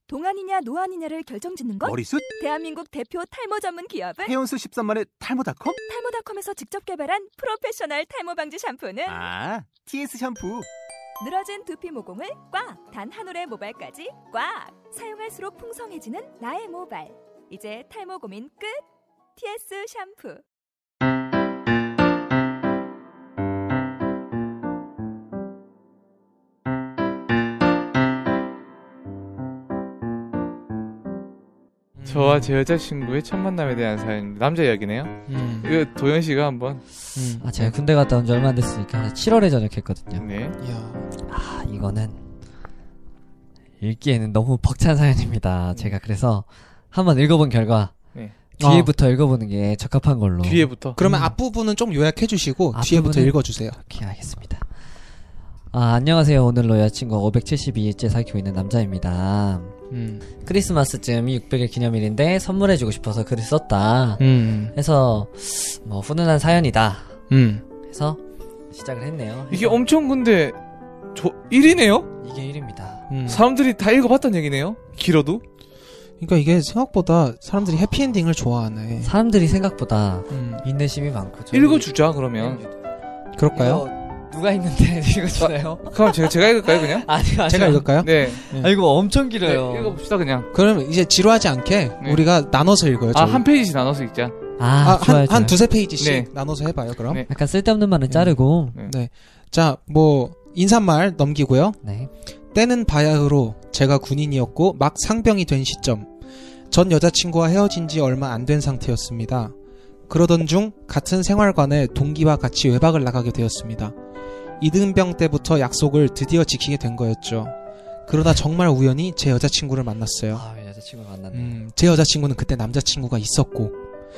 동안이냐 노안이냐를 결정짓는 것? 머리숱? 대한민국 대표 탈모 전문 기업은? 해온수 13만의 탈모닷컴? 탈모닷컴에서 직접 개발한 프로페셔널 탈모 방지 샴푸는? TS 샴푸. 늘어진 두피 모공을 꽉! 단 한 올의 모발까지 꽉! 사용할수록 풍성해지는 나의 모발. 이제 탈모 고민 끝! TS 샴푸. 저와 제 여자친구의 첫 만남에 대한 사연입니다. 남자 이야기네요. 이거 도현 씨가 한번. 제가 군대 갔다 온 지 얼마 안 됐으니까 7월에 전역했거든요. 네. 이거는 읽기에는 너무 벅찬 사연입니다. 제가 그래서 한번 읽어본 결과 뒤에부터 읽어보는 게 적합한 걸로. 뒤에부터? 그러면 앞부분은 좀 요약해주시고 뒤에부터 읽어주세요. 오케이, 알겠습니다. 안녕하세요. 오늘로 여자친구가 572일째 사귀고 있는 남자입니다. 크리스마스쯤이 600일 기념일인데 선물해주고 싶어서 글을 썼다. 해서 뭐 훈훈한 사연이다. 해서 시작을 했네요. 이게 엄청 근데 1이네요? 이게 1입니다. 사람들이 다 읽어봤단 얘기네요? 길어도? 그러니까 이게 생각보다 사람들이 해피엔딩을 좋아하네. 사람들이 생각보다 인내심이 많고. 읽어주자 그러면. 그럴까요? 누가 있는데 읽어주나요? 그럼 제가 읽을까요 그냥? 아니요. 제가 읽을까요? 네. 이거 엄청 길어요. 네, 읽어봅시다 그냥. 그러면 이제 지루하지 않게 우리가 나눠서 읽어요. 한 페이지씩 나눠서 읽자. 좋아요. 한 두세 페이지씩 나눠서 해봐요 그럼. 네. 약간 쓸데없는 말은 자르고. 네. 자, 뭐 인사말 넘기고요. 네. 때는 바야흐로 제가 군인이었고 막 상병이 된 시점. 전 여자친구와 헤어진 지 얼마 안 된 상태였습니다. 그러던 중 같은 생활관에 동기와 같이 외박을 나가게 되었습니다. 이등병 때부터 약속을 드디어 지키게 된 거였죠. 그러다 정말 우연히 제 여자친구를 만났어요. 여자친구를 만났네. 제 여자친구는 그때 남자친구가 있었고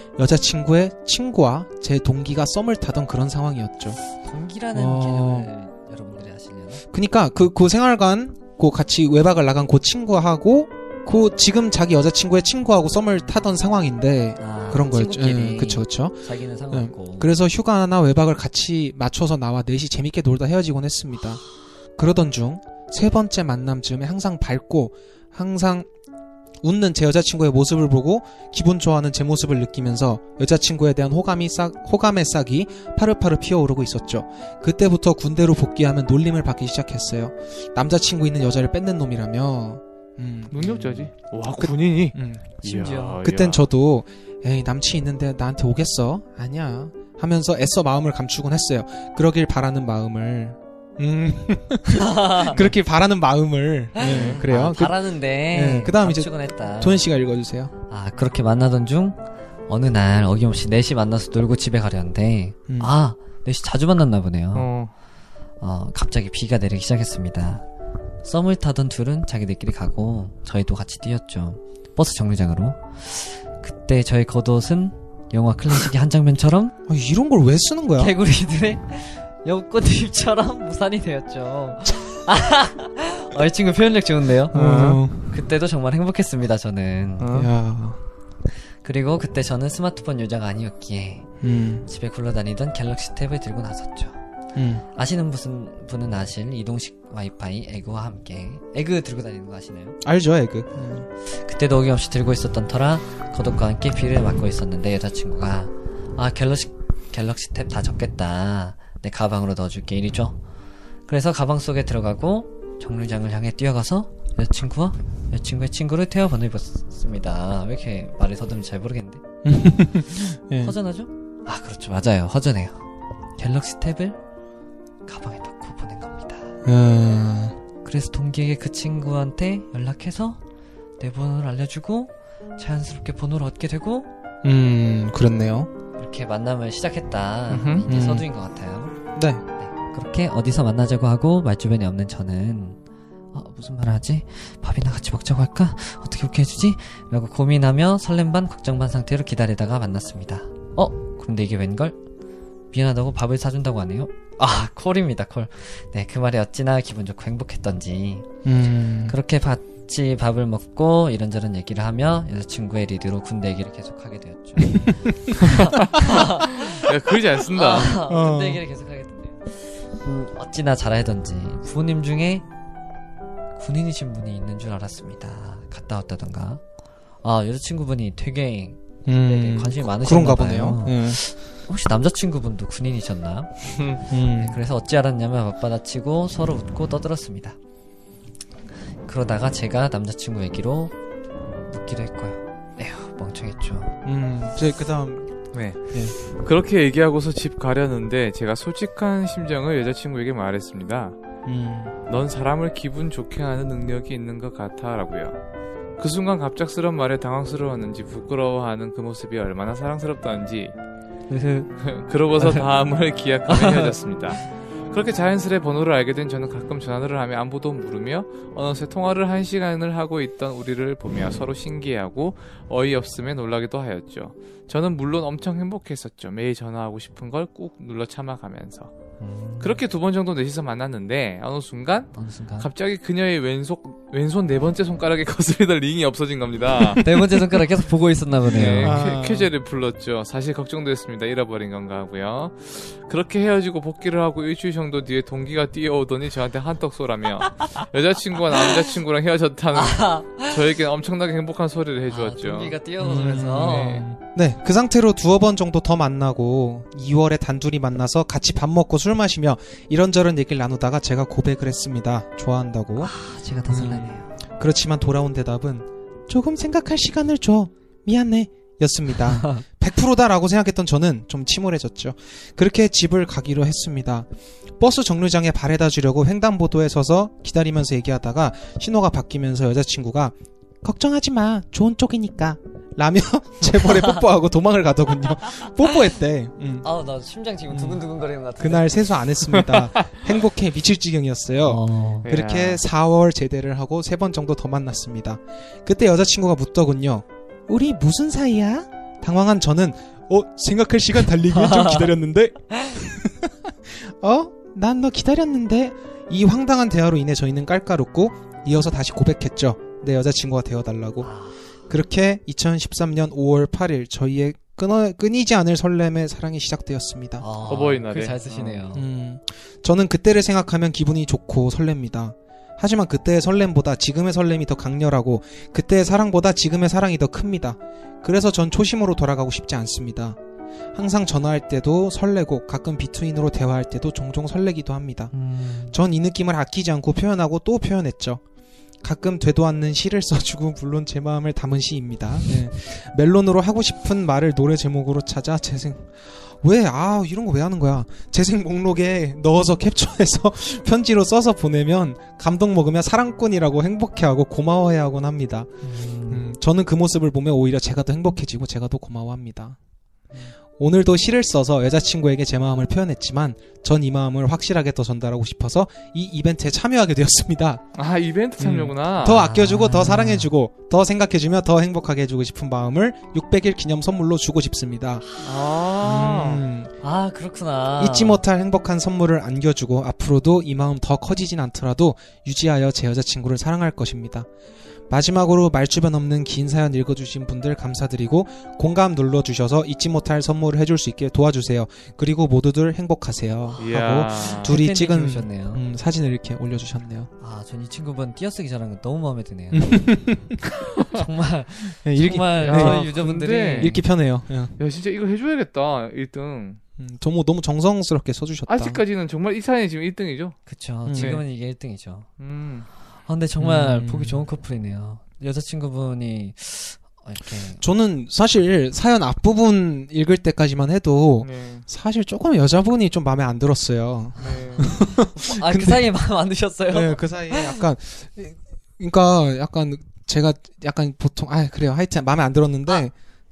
여자친구의 친구와 제 동기가 썸을 타던 그런 상황이었죠. 동기라는 개념을 여러분들이 아시려나? 그니까 그 생활관 같이 외박을 나간 그 친구하고 지금 자기 여자친구의 친구하고 썸을 타던 상황인데 그런 거였죠. 그쵸. 자기는 상관없고. 그래서 휴가나 외박을 같이 맞춰서 나와 넷이 재밌게 놀다 헤어지곤 했습니다. 그러던 중 세 번째 만남쯤에 항상 밝고 항상 웃는 제 여자친구의 모습을 보고 기분 좋아하는 제 모습을 느끼면서 여자친구에 대한 호감의 싹이 파르파르 피어오르고 있었죠. 그때부터 군대로 복귀하면 놀림을 받기 시작했어요. 남자친구 있는 여자를 뺏는 놈이라며. 능력자지. 와, 군인이. 심지어. 그땐 저도 에이 남친 있는데 나한테 오겠어? 아니야 하면서 애써 마음을 감추곤 했어요. 그러길 바라는 마음을. 그렇게 바라는 마음을. 그래요. 바라는데. 그 다음 이제 했다. 도현 씨가 읽어주세요. 그렇게 만나던 중 어느 날 어김없이 넷이 만나서 놀고 집에 가려는데 넷이 자주 만났나 보네요. 갑자기 비가 내리기 시작했습니다. 썸을 타던 둘은 자기들끼리 가고 저희도 같이 뛰었죠. 버스 정류장으로. 그때 저희 겉옷은 영화 클래식의 한 장면처럼 이런 걸 왜 쓰는 거야? 개구리들의 여꽃잎처럼 무산이 되었죠. 이 친구 표현력 좋은데요? 그때도 정말 행복했습니다. 저는. 그리고 그때 저는 스마트폰 유저가 아니었기에 집에 굴러다니던 갤럭시 탭을 들고 나섰죠. 아시는 분은 아실 이동식 와이파이 에그와 함께. 에그 들고 다니는 거 아시나요? 알죠, 에그. 그때도 어김없이 들고 있었던 터라 겉옷과 함께 비를 맞고 있었는데 여자친구가 갤럭시 탭 다 적겠다. 내 가방으로 넣어줄게. 이리 줘. 그래서 가방 속에 들어가고 정류장을 향해 뛰어가서 여자친구의 친구를 태워보내 입었습니다. 왜 이렇게 말을 더듬는지 잘 모르겠는데. 허전하죠? 그렇죠. 맞아요. 허전해요. 갤럭시 탭을 가방에 넣고 보낸 겁니다. 그래서 동기에게 그 친구한테 연락해서 내 번호를 알려주고 자연스럽게 번호를 얻게 되고 그렇네요. 이렇게 만남을 시작했다. 이제 서두인 것 같아요. 네. 그렇게 어디서 만나자고 하고 말주변이 없는 저는 무슨 말을 하지? 밥이나 같이 먹자고 할까? 어떻게 오케이 해주지? 라고 고민하며 설렘 반 걱정 반 상태로 기다리다가 만났습니다. 그런데 이게 웬걸? 미안하다고 밥을 사준다고 하네요. 콜입니다, 콜. 네, 그 말이 어찌나 기분 좋고 행복했던지. 그렇게 같이 밥을 먹고 이런저런 얘기를 하며 여자친구의 리드로 군대 얘기를 계속하게 되었죠. 야, 그러지 않습니다. 군대 얘기를 계속하게 된대요. 어찌나 잘하던지 부모님 중에 군인이신 분이 있는 줄 알았습니다. 갔다 왔다던가. 아, 여자친구분이 되게 관심이 많으셨나 그런가 봐요. 보네요. 혹시 남자친구분도 군인이셨나요? 네, 그래서 어찌 알았냐면 맞받아치고 서로 웃고 떠들었습니다. 그러다가 제가 남자친구 얘기로 묻기도 했고요. 에휴, 멍청했죠. 이제 그다음 네. 그렇게 얘기하고서 집 가려는데 제가 솔직한 심정을 여자친구에게 말했습니다. 넌 사람을 기분 좋게 하는 능력이 있는 것 같아 라고요. 그 순간 갑작스런 말에 당황스러웠는지 부끄러워하는 그 모습이 얼마나 사랑스럽다는지 그러고서 다음을 기약하며 헤어졌습니다. 그렇게 자연스레 번호를 알게 된 저는 가끔 전화를 하며 안부도 물으며 어느새 통화를 1시간을 하고 있던 우리를 보며 서로 신기해하고 어이없음에 놀라기도 하였죠. 저는 물론 엄청 행복했었죠. 매일 전화하고 싶은 걸 꾹 눌러 참아가면서. 그렇게 2번 정도 넷이서 만났는데 어느 순간 갑자기 그녀의 왼손 4번째 손가락에 거슬리던 링이 없어진 겁니다. 4번째 손가락 계속 보고 있었나 보네요. 네, 쾌재를 불렀죠. 사실 걱정도 했습니다. 잃어버린 건가 하고요. 그렇게 헤어지고 복귀를 하고 일주일 정도 뒤에 동기가 뛰어오더니 저한테 한턱 쏘라며 여자친구와 남자친구랑 헤어졌다는 저에겐 엄청나게 행복한 소리를 해주었죠. 동기가 뛰어오면서 네, 그 상태로 2번 정도 더 만나고 2월에 단둘이 만나서 같이 밥 먹고 술 마시며 이런저런 얘기를 나누다가 제가 고백을 했습니다. 좋아한다고. 제가 더 설레네요. 그렇지만 돌아온 대답은 조금 생각할 시간을 줘. 미안해. 였습니다. 100%다라고 생각했던 저는 좀 침울해졌죠. 그렇게 집을 가기로 했습니다. 버스 정류장에 발에다 주려고 횡단보도에 서서 기다리면서 얘기하다가 신호가 바뀌면서 여자친구가 걱정하지 마. 좋은 쪽이니까. 라며 제 볼에 뽀뽀하고 도망을 가더군요. 뽀뽀했대. 나 심장 지금 두근두근 거리는 것 같은데. 그날 세수 안 했습니다. 행복해 미칠 지경이었어요. 그렇게 4월 제대를 하고 3번 정도 더 만났습니다. 그때 여자친구가 묻더군요. 우리 무슨 사이야? 당황한 저는 생각할 시간 달리기 좀 기다렸는데 난 너 기다렸는데. 이 황당한 대화로 인해 저희는 깔깔웃고 이어서 다시 고백했죠. 내 여자친구가 되어달라고. 그렇게 2013년 5월 8일 저희의 끊이지 않을 설렘의 사랑이 시작되었습니다. 어버이날에. 잘 쓰시네요. 저는 그때를 생각하면 기분이 좋고 설렙니다. 하지만 그때의 설렘보다 지금의 설렘이 더 강렬하고 그때의 사랑보다 지금의 사랑이 더 큽니다. 그래서 전 초심으로 돌아가고 싶지 않습니다. 항상 전화할 때도 설레고 가끔 비트윈으로 대화할 때도 종종 설레기도 합니다. 전 이 느낌을 아끼지 않고 표현하고 또 표현했죠. 가끔 되도 않는 시를 써주고 물론 제 마음을 담은 시입니다. 네. 멜론으로 하고 싶은 말을 노래 제목으로 찾아 이런 거 왜 하는 거야? 재생 목록에 넣어서 캡처해서 편지로 써서 보내면 감동 먹으며 사랑꾼이라고 행복해하고 고마워해하곤 합니다. 저는 그 모습을 보며 오히려 제가 더 행복해지고 제가 더 고마워합니다. 오늘도 시를 써서 여자친구에게 제 마음을 표현했지만 전 이 마음을 확실하게 더 전달하고 싶어서 이 이벤트에 참여하게 되었습니다. 이벤트 참여구나. 더 아껴주고 더 사랑해주고 더 생각해주며 더 행복하게 해주고 싶은 마음을 600일 기념 선물로 주고 싶습니다. 그렇구나. 잊지 못할 행복한 선물을 안겨주고 앞으로도 이 마음 더 커지진 않더라도 유지하여 제 여자친구를 사랑할 것입니다. 마지막으로 말주변 없는 긴 사연 읽어주신 분들 감사드리고 공감 눌러주셔서 잊지 못할 선물을 해줄 수 있게 도와주세요. 그리고 모두들 행복하세요. 하고 둘이 찍은 사진을 이렇게 올려주셨네요. 전 이 친구분 띄어쓰기 잘하는 거 너무 마음에 드네요. 정말 정말 저희 유저분들이 읽기 편해요. 야 진짜 이거 해줘야겠다. 1등. 너무 정성스럽게 써주셨다. 아직까지는 정말 이 사연이 지금 1등이죠? 그쵸. 지금은 이게 1등이죠. 근데 정말 보기 좋은 커플이네요. 여자친구분이 이렇게. 저는 사실 사연 앞부분 읽을 때까지만 해도 사실 조금 여자분이 좀 마음에 안 들었어요. 그 사이에 마음에 안 드셨어요? 네, 그 사이에 그러니까 약간 제가 약간 보통 그래요. 하여튼 마음에 안 들었는데.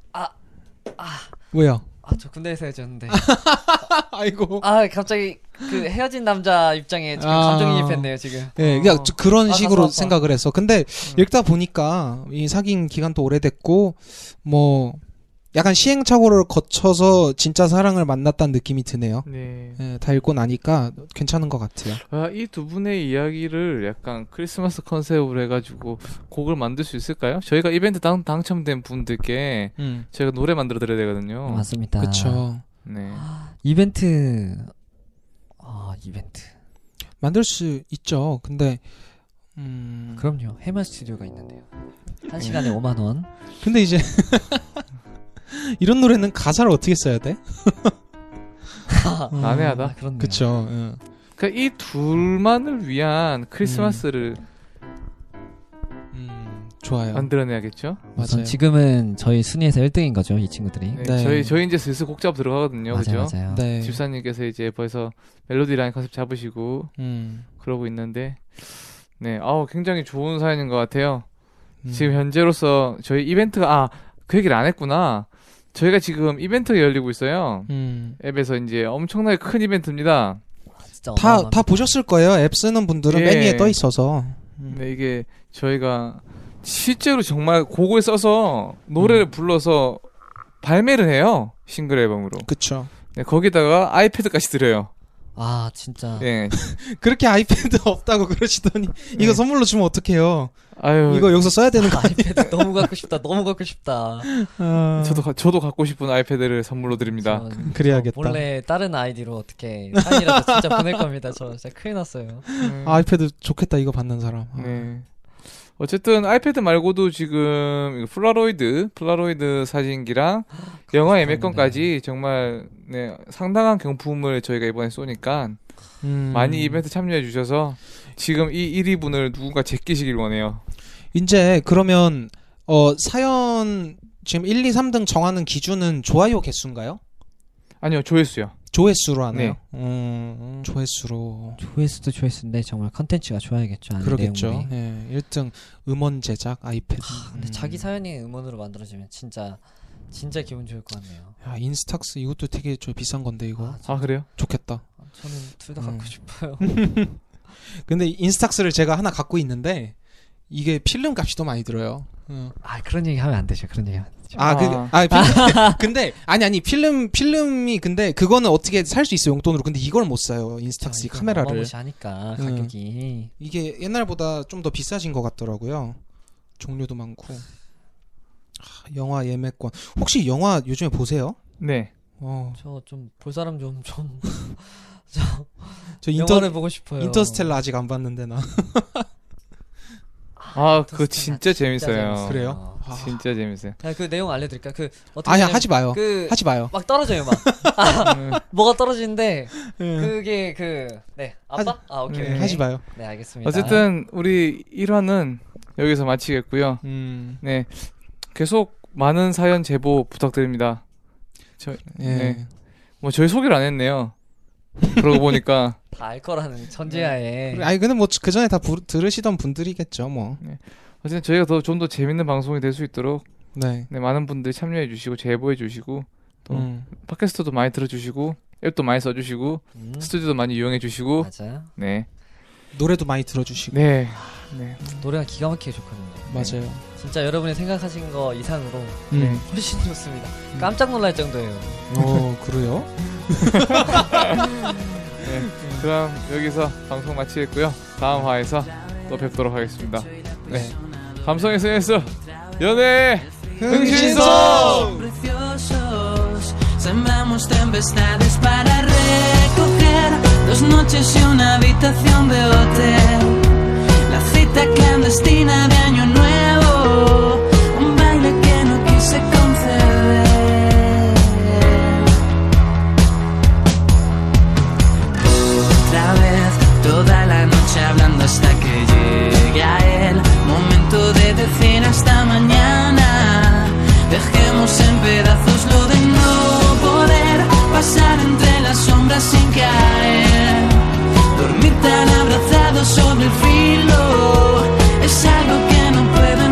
왜요? 저 군대에서 헤어졌는데. 아이고. 갑자기 그 헤어진 남자 입장에 지금 감정이입했네요 지금. 네, 그냥 그런 식으로 생각을 했어. 근데 읽다 보니까 이 사귄 기간도 오래됐고 뭐 약간 시행착오를 거쳐서 진짜 사랑을 만났다는 느낌이 드네요. 네, 다 읽고 나니까 괜찮은 것 같아요. 이 두 분의 이야기를 약간 크리스마스 컨셉으로 해가지고 곡을 만들 수 있을까요? 저희가 이벤트 당첨된 분들께 저희가 노래 만들어 드려야 되거든요. 맞습니다. 그렇죠. 네. 이벤트 만들 수 있죠. 근데 그럼요. 해마 스튜디오가 있는데요. 1시간에 5만 원. 근데 이제 이런 노래는 가사를 어떻게 써야 돼? 난해하다. 그렇네요. 그쵸. 그러니까 이 둘만을 위한 크리스마스를 좋아요. 만들어내야겠죠. 맞아요. 지금은 저희 순위에서 1등인 거죠, 이 친구들이. 네, 네. 저희 이제 슬슬 곡 잡 들어가거든요. 그죠? 맞아요. 네. 집사님께서 이제 벌써 멜로디라인 컨셉 잡으시고 그러고 있는데, 네, 굉장히 좋은 사연인 것 같아요. 지금 현재로서 저희 이벤트가 그 얘기를 안 했구나. 저희가 지금 이벤트가 열리고 있어요. 앱에서 이제 엄청나게 큰 이벤트입니다. 진짜 다 보셨을 거예요. 앱 쓰는 분들은 예. 맨 위에 떠 있어서. 네, 이게 저희가 실제로 정말 곡을 써서 노래를 불러서 발매를 해요. 싱글 앨범으로. 그쵸. 네, 거기다가 아이패드까지 드려요. 아, 진짜. 네. 그렇게 아이패드 없다고 그러시더니 이거 선물로 주면 어떡해요. 아유, 이거 여기서 써야 되는 거 아이패드 너무 갖고 싶다. 너무 갖고 싶다. 저도 갖고 싶은 아이패드를 선물로 드립니다. 그래야겠다. 원래 다른 아이디로 어떻게 사인이라도 진짜 보낼 겁니다. 저 진짜 큰일 났어요. 아이패드 좋겠다 이거 받는 사람. 네. 어쨌든 아이패드 말고도 지금 폴라로이드 사진기랑 영화 예매권까지 정말 상당한 경품을 저희가 이번에 쏘니까 많이 이벤트 참여해 주셔서 지금 이 1위분을 누군가 제끼시길 원해요. 이제 그러면 사연 지금 1, 2, 3등 정하는 기준은 좋아요 개수인가요? 아니요, 조회수요. 조회수로 하나요? 조회수로. 조회수도 조회수인데 정말 컨텐츠가 좋아야겠죠. 그러겠죠. 내용물이. 예, 1등 음원 제작 아이패드. 근데 자기 사연이 음원으로 만들어지면 진짜 기분 좋을 것 같네요. 야, 인스탁스 이것도 되게 비싼 건데 이거. 그래요? 좋겠다. 저는 둘 다 갖고 싶어요. 근데 인스탁스를 제가 하나 갖고 있는데 이게 필름 값이 더 많이 들어요. 그런 얘기 하면 안 되죠. 그런 얘기 하면 안 되죠. 근데 아니 필름이 근데 그거는 어떻게 살 수 있어요, 용돈으로. 근데 이걸 못 사요, 인스탁스 카메라를. 어마무시하니까 가격이. 이게 옛날보다 좀 더 비싸진 것 같더라고요. 종류도 많고. 영화 예매권. 혹시 영화 요즘에 보세요? 네. 저 좀 볼 사람 좀 저 영화를 보고 싶어요. 인터스텔라 아직 안 봤는데 나. 그거 진짜 재밌어요. 그래요? 진짜 재밌어요. 그 내용 알려드릴까? 어떻게 아니 하지 마요. 하지 마요. 막 떨어져요, 막. 뭐가 떨어지는데 그게 아빠? 오케이. 하지 마요. 네, 알겠습니다. 어쨌든 우리 1화는 여기서 마치겠고요. 네, 계속 많은 사연 제보 부탁드립니다. 뭐 저희 소개를 안 했네요. 그러고 보니까 다 알 거라는 전제하에. 아니 근데 뭐 그 전에 다 들으시던 분들이겠죠, 뭐. 네. 어쨌든 저희가 좀 더 재밌는 방송이 될 수 있도록 많은 분들이 참여해 주시고 제보해 주시고 또 팟캐스트도 많이 들어주시고 앱도 많이 써주시고 스튜디오도 많이 이용해 주시고. 맞아요. 네. 노래도 많이 들어주시고. 네. 노래가 기가 막히게 좋거든요. 맞아요. 진짜 여러분이 생각하신 거 이상으로 훨씬 좋습니다. 깜짝 놀랄 정도예요. 그래요? 네, 그럼 여기서 방송 마치겠고요. 다음 화에서 또 뵙도록 하겠습니다. 네, 감성 SNS 연애 흥신소. Sembramos tempestades para recoger 2 noches y una habitación de hotel. La cita clandestina de Año Nuevo, un baile que no quise conceder. Otra vez, toda la noche hablando hasta que llegue a él. Momento de decir hasta mañana. Dejemos en pedazos lo de no poder pasar entre las sombras sin caer. Dormir tan abrazados sobre el filo es algo que no puedo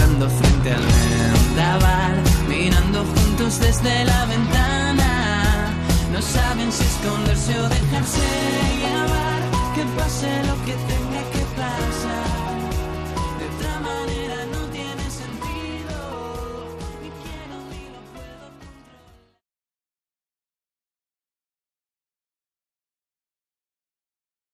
llorando frente al metro.